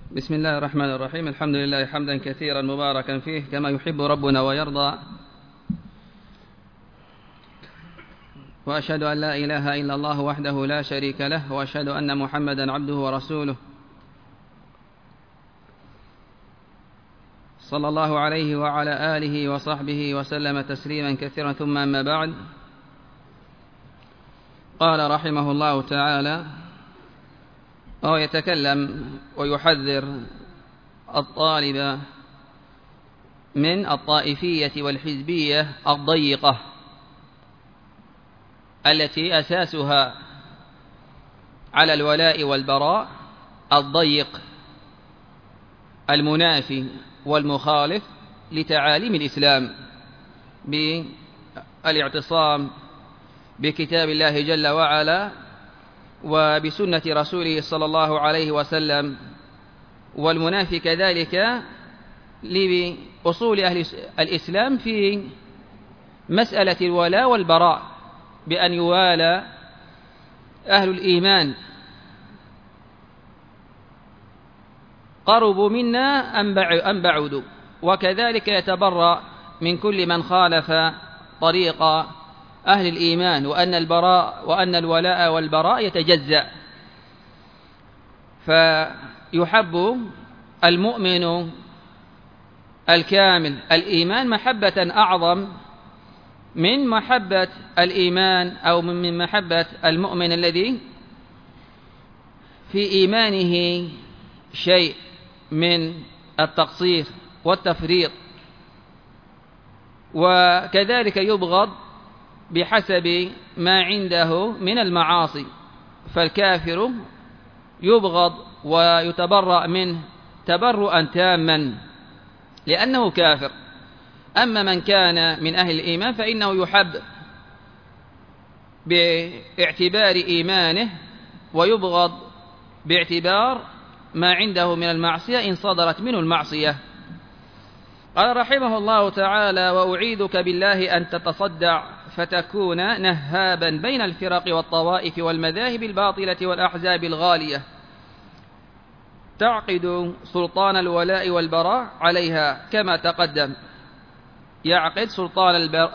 بسم الله الرحمن الرحيم. الحمد لله حمدا كثيرا مباركا فيه كما يحب ربنا ويرضى، وأشهد أن لا إله إلا الله وحده لا شريك له، وأشهد أن محمدا عبده ورسوله صلى الله عليه وعلى آله وصحبه وسلم تسليما كثيرا. ثم أما بعد، قال رحمه الله تعالى: وهو يتكلم ويحذر الطالب من الطائفية والحزبية الضيقة التي أساسها على الولاء والبراء الضيق المنافي والمخالف لتعاليم الإسلام بالاعتصام بكتاب الله جل وعلا وبسنة رسوله صلى الله عليه وسلم، والمنافي كذلك لأصول أهل الإسلام في مسألة الولاء والبراء، بأن يوالى أهل الإيمان قربوا منا أم بعدوا، وكذلك يتبرأ من كل من خالف طريق أهل الإيمان، وأن الولاء والبراء يتجزأ. فيحب المؤمن الكامل الإيمان محبة أعظم من محبة الإيمان أو من محبة المؤمن الذي في إيمانه شيء من التقصير والتفريط، وكذلك يبغض بحسب ما عنده من المعاصي. فالكافر يبغض ويتبرأ منه تبرؤا تاما لأنه كافر. أما من كان من أهل الإيمان فإنه يحب باعتبار إيمانه ويبغض باعتبار ما عنده من المعصية إن صدرت منه المعصية. قال رحمه الله تعالى: وأعيذك بالله أن تتصدع فتكون نهابا بين الفرق والطوائف والمذاهب الباطلة والأحزاب الغالية، تعقد سلطان الولاء والبراء عليها كما تقدم. يعقد سلطان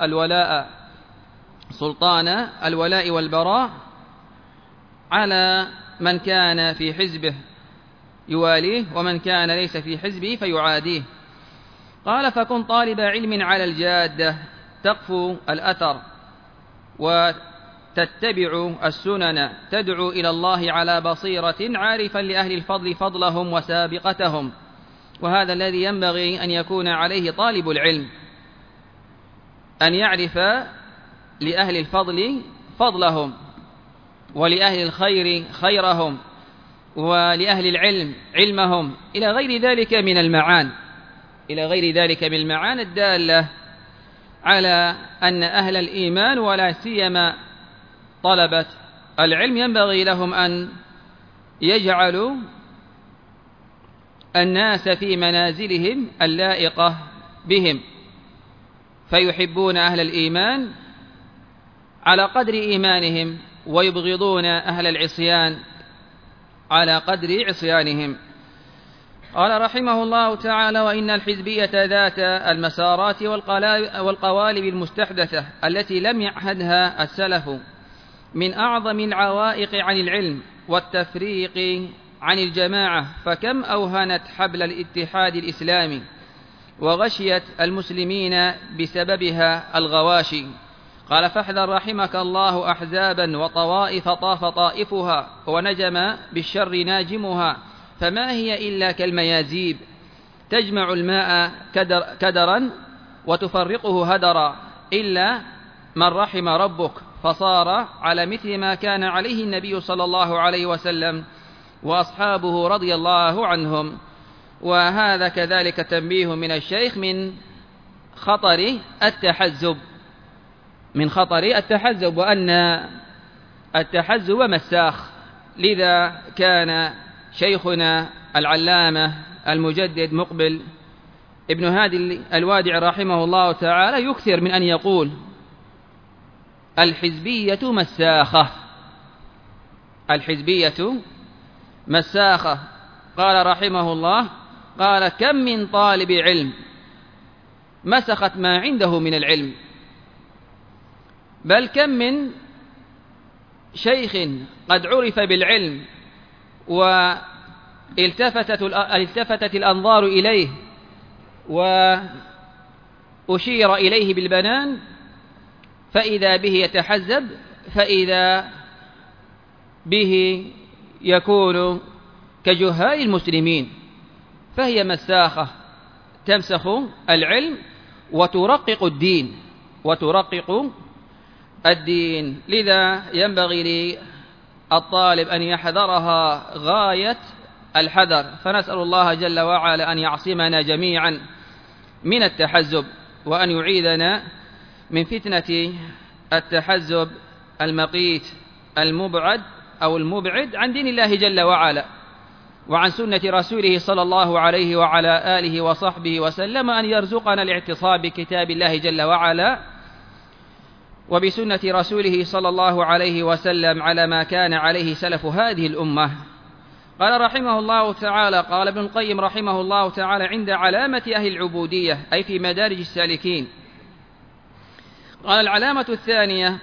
الولاء والبراء على من كان في حزبه يواليه، ومن كان ليس في حزبه فيعاديه. قال: فكن طالب علم على الجادة، تقفو الأثر وتتبع السنن، تدعو إلى الله على بصيرة، عارفا لأهل الفضل فضلهم وسابقتهم. وهذا الذي ينبغي أن يكون عليه طالب العلم، أن يعرف لأهل الفضل فضلهم، ولأهل الخير خيرهم، ولأهل العلم علمهم، إلى غير ذلك من المعاني الدالة على أن أهل الإيمان ولا سيما طلبة العلم ينبغي لهم أن يجعلوا الناس في منازلهم اللائقة بهم، فيحبون أهل الإيمان على قدر إيمانهم، ويبغضون أهل العصيان على قدر عصيانهم. قال رحمه الله تعالى: وإن الحزبية ذات المسارات والقوالب المستحدثة التي لم يعهدها السلف من أعظم العوائق عن العلم والتفريق عن الجماعة، فكم أوهنت حبل الاتحاد الإسلامي وغشيت المسلمين بسببها الغواشي. قال: فاحذر رحمك الله أحزابا وطوائف طاف طائفها ونجم بالشر ناجمها، فما هي إلا كالميازيب تجمع الماء كدرا وتفرقه هدرا، إلا من رحم ربك فصار على مثل ما كان عليه النبي صلى الله عليه وسلم وأصحابه رضي الله عنهم. وهذا كذلك تنبيه من الشيخ من خطر التحزب، وأن التحزب مساخ. لذا كان شيخنا العلامة المجدد مقبل ابن هادي الوادع رحمه الله تعالى يكثر من أن يقول: الحزبية مساخة، قال رحمه الله: قال: كم من طالب علم مسخت ما عنده من العلم، بل كم من شيخ قد عرف بالعلم والتفتت الأنظار إليه وأشير إليه بالبنان، فإذا به يتحزب، فإذا به يكون كجهال المسلمين. فهي مساخة تمسخ العلم وترقق الدين. لذا ينبغي للطالب أن يحذرها غاية الحذر، فنسأل الله جل وعلا أن يعصمنا جميعا من التحزب، وأن يعيذنا من فتنة التحزب المقيت المبعد عن دين الله جل وعلا وعن سنة رسوله صلى الله عليه وعلى آله وصحبه وسلم، أن يرزقنا الاعتصام بكتاب الله جل وعلا وبسنة رسوله صلى الله عليه وسلم على ما كان عليه سلف هذه الأمة. قال رحمه الله تعالى: قال ابن القيم رحمه الله تعالى: عند علامة أهل العبودية، أي في مدارج السالكين. قال: العلامة الثانية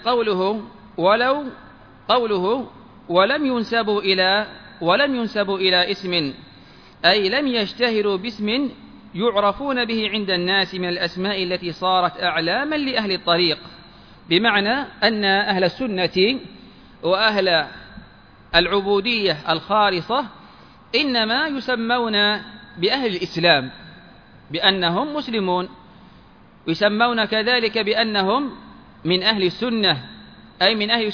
قوله ولم ينسبوا إلى اسم، أي لم يشتهروا باسم يعرفون به عند الناس من الأسماء التي صارت أعلاما لأهل الطريق، بمعنى أن أهل السنة وأهل العبودية الخالصة إنما يسمون بأهل الإسلام بأنهم مسلمون، يسمون كذلك بأنهم من أهل السنة، أي من أهل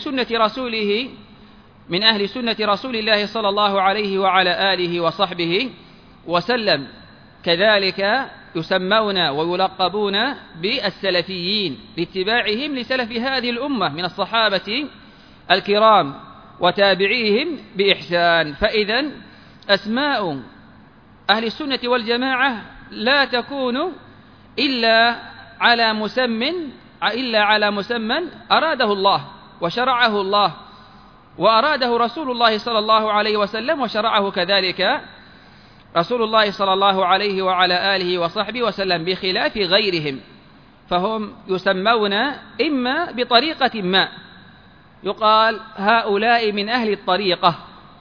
سنة رسول الله صلى الله عليه وعلى آله وصحبه وسلم. كذلك يسمون ويلقبون بالسلفيين لاتباعهم لسلف هذه الأمة من الصحابة الكرام وتابعيهم بإحسان. فإذن أسماء أهل السنة والجماعة لا تكون إلا على مسمى أراده الله وشرعه الله وأراده رسول الله صلى الله عليه وسلم وشرعه كذلك رسول الله صلى الله عليه وعلى آله وصحبه وسلم، بخلاف غيرهم، فهم يسمون إما بطريقة ما، يقال هؤلاء من أهل الطريقة،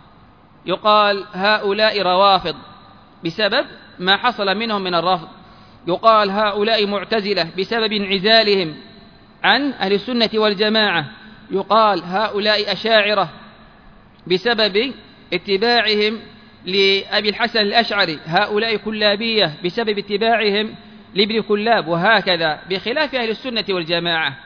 يقال هؤلاء روافض بسبب ما حصل منهم من الرفض، يقال هؤلاء معتزلة بسبب انعزالهم عن أهل السنة والجماعة، يقال هؤلاء أشاعرة بسبب اتباعهم لأبي الحسن الأشعري، هؤلاء كلابية بسبب اتباعهم لابن كلاب، وهكذا بخلاف أهل السنة والجماعة.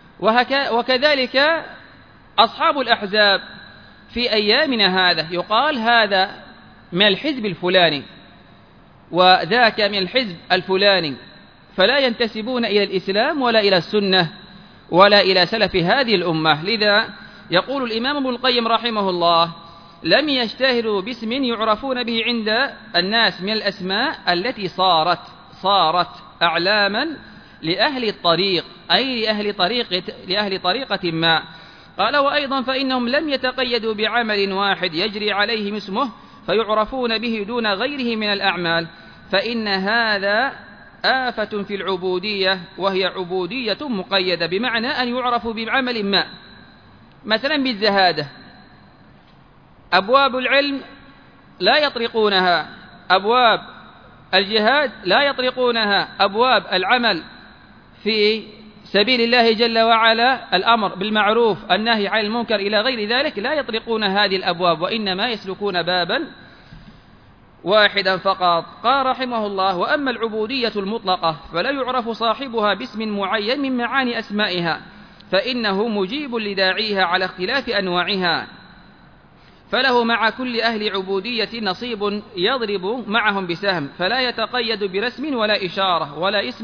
وكذلك أصحاب الأحزاب في أيامنا هذا، يقال هذا من الحزب الفلاني وذاك من الحزب الفلاني، فلا ينتسبون إلى الإسلام ولا إلى السنة ولا إلى سلف هذه الأمة. لذا يقول الإمام ابن القيم رحمه الله: لم يشتهروا باسم يعرفون به عند الناس من الأسماء التي صارت أعلاما لأهل الطريق، أي لأهل طريقة ما. قال: وأيضا فإنهم لم يتقيدوا بعمل واحد يجري عليهم اسمه فيعرفون به دون غيره من الأعمال، فإن هذا آفة في العبودية، وهي عبودية مقيدة، بمعنى أن يعرفوا بعمل ما، مثلا بالزهادة، أبواب العلم لا يطرقونها، أبواب الجهاد لا يطرقونها، أبواب العمل في سبيل الله جل وعلا، الأمر بالمعروف النهي عن المنكر إلى غير ذلك، لا يطرقون هذه الأبواب، وإنما يسلكون بابا واحدا فقط. قال رحمه الله: وأما العبودية المطلقة فلا يعرف صاحبها باسم معين من معاني أسمائها، فإنه مجيب لداعيها على اختلاف أنواعها، فله مع كل أهل عبودية نصيب يضرب معهم بسهم، فلا يتقيد برسم ولا إشارة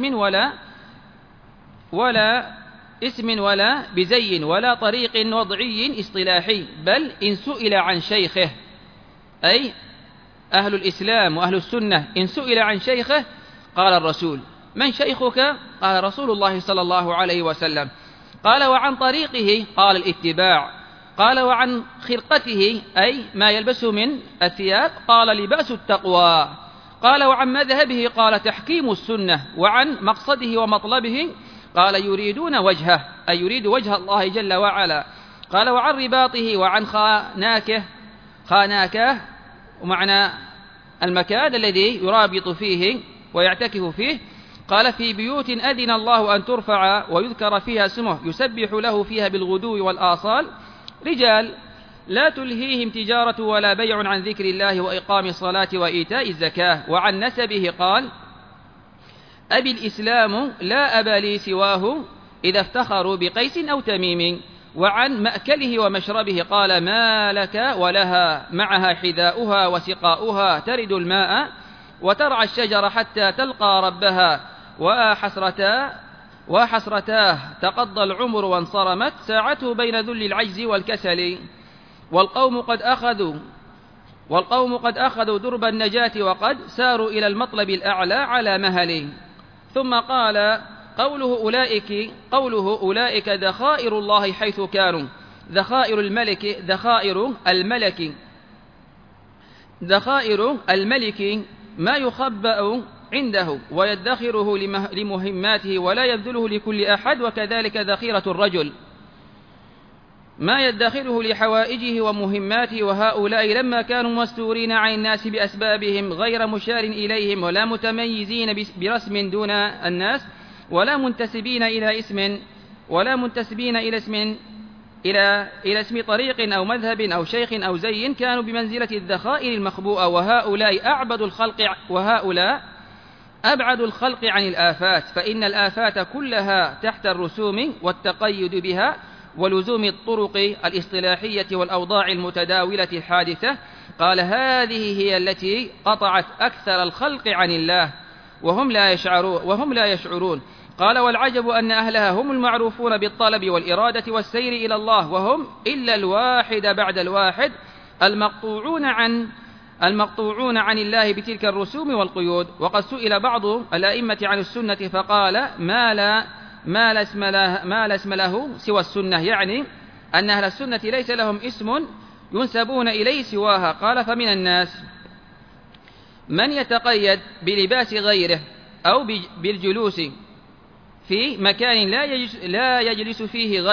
ولا اسم ولا بزي ولا طريق وضعي اصطلاحي، بل إن سئل عن شيخه، أي أهل الإسلام وأهل السنة، إن سئل عن شيخه قال الرسول: من شيخك؟ قال: رسول الله صلى الله عليه وسلم. قال: وعن طريقه؟ قال: الاتباع. قال وعن خلقته أي ما يلبسه من الثياب قال لباس التقوى. قال وعن مذهبه قال تحكيم السنة. وعن مقصده ومطلبه قال يريدون وجهه أي يريد وجه الله جل وعلا. قال وعن رباطه وعن خاناكه ومعنى المكان الذي يرابط فيه ويعتكف فيه. قال في بيوت أذن الله أن ترفع ويذكر فيها اسمه يسبح له فيها بالغدو والآصال رجال لا تلهيهم تجارة ولا بيع عن ذكر الله وإقام الصلاة وإيتاء الزكاة. وعن نسبه قال أبي الإسلام لا أبا لي سواه إذا افتخروا بقيس أو تميم. وعن مأكله ومشربه قال ما لك ولها معها حذاؤها وسقاؤها ترد الماء وترعى الشجر حتى تلقى ربها وحسرتاه تقضى العمر وانصرمت ساعته بين ذل العجز والكسل. والقوم قد أخذوا درب النجاة وقد ساروا إلى المطلب الأعلى على مهل. ثم قال قوله أولئك ذخائر الله حيث كانوا. ذخائر الملك ما يخبأ عنده ويدخره لمهماته ولا يبذله لكل أحد. وكذلك ذخيرة الرجل ما يدخره لحوائجه ومهماته. وهؤلاء لما كانوا مستورين عن الناس بأسبابهم غير مشار إليهم ولا متميزين برسم دون الناس ولا منتسبين إلى اسم طريق أو مذهب أو شيخ أو زي كانوا بمنزلة الذخائر المخبوءة. وهؤلاء أبعد الخلق عن الآفات فإن الآفات كلها تحت الرسوم والتقيد بها ولزوم الطرق الاصطلاحية والأوضاع المتداولة الحادثة. قال هذه هي التي قطعت أكثر الخلق عن الله وهم لا يشعرون. قال والعجب أن أهلها هم المعروفون بالطلب والإرادة والسير إلى الله وهم إلا الواحد بعد الواحد المقطوعون عن الله بتلك الرسوم والقيود. وقد سئل بعض الأئمة عن السنة فقال ما لا اسم له سوى السنة يعني أن أهل السنة ليس لهم اسم ينسبون إليه سواها. قال فمن الناس من يتقيد بلباس غيره أو بالجلوس في مكان لا يجلس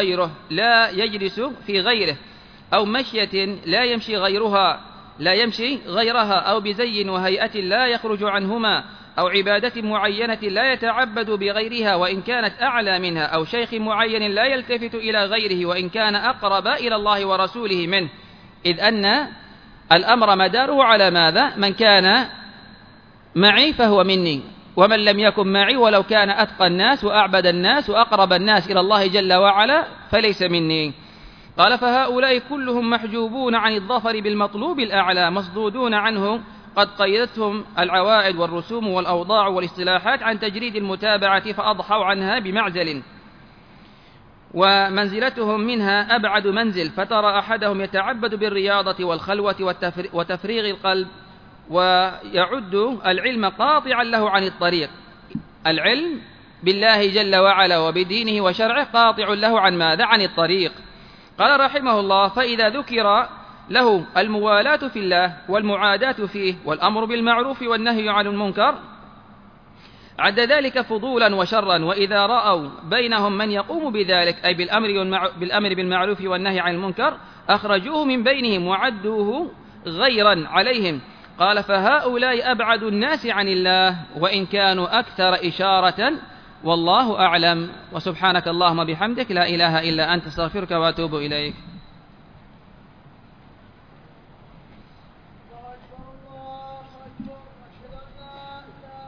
في غيره أو مشية لا يمشي غيرها أو بزي وهيئة لا يخرج عنهما أو عبادة معينة لا يتعبد بغيرها وإن كانت أعلى منها أو شيخ معين لا يلتفت إلى غيره وإن كان أقرب إلى الله ورسوله منه. إذ أن الأمر مداره على ماذا؟ من كان معي فهو مني ومن لم يكن معي ولو كان أتقى الناس وأعبد الناس وأقرب الناس إلى الله جل وعلا فليس مني. قال فهؤلاء كلهم محجوبون عن الظفر بالمطلوب الأعلى مصدودون عنه قد قيدتهم العوائد والرسوم والأوضاع والاصطلاحات عن تجريد المتابعة فأضحوا عنها بمعزل ومنزلتهم منها أبعد منزل. فترى أحدهم يتعبد بالرياضة والخلوة وتفريغ القلب ويعد العلم قاطعا له عن الطريق. العلم بالله جل وعلا وبدينه وشرعه قاطع له عن ماذا؟ عن الطريق. قال رحمه الله فإذا ذكر له الموالاة في الله والمعاداة فيه والأمر بالمعروف والنهي عن المنكر عد ذلك فضولا وشرا. وإذا رأوا بينهم من يقوم بذلك أي بالأمر بالمعروف والنهي عن المنكر أخرجوه من بينهم وعدوه غيرا عليهم. قال فهؤلاء أبعد الناس عن الله وإن كانوا أكثر إشارة والله أعلم. وسبحانك اللهم بحمدك لا إله إلا أنت استغفرك وأتوب إليك.